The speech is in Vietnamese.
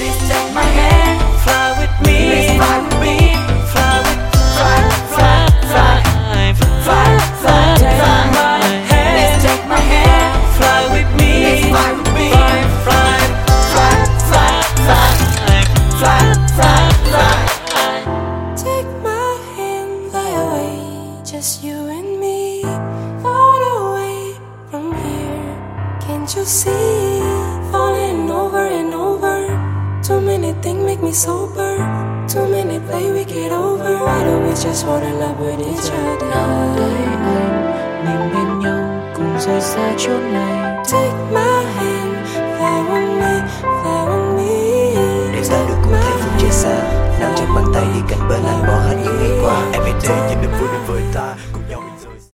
Please take my hand, fly with me. Please fly with me. Fly with fly, fly, fly, fly, fly, fly my hand. Please take my hand, fly with me. Please fly with me. Fly, fly, fly, fly, fly, fly, fly, fly. Take my hand, fly away, just you and me, far away from here. Can't you see? Falling over and over. Too many things make me sober. Too many play we get over. Why don't we just fall in love with each other? Nào đây anh, mình bên nhau cùng rời xa chốn này. Take my hand, fly with me, fly with me. Để ta được cùng thấy phút chia xa, nằm trên bàn tay đi cạnh bên anh bỏ hết những ngày qua. Em hãy để những niềm vui đến với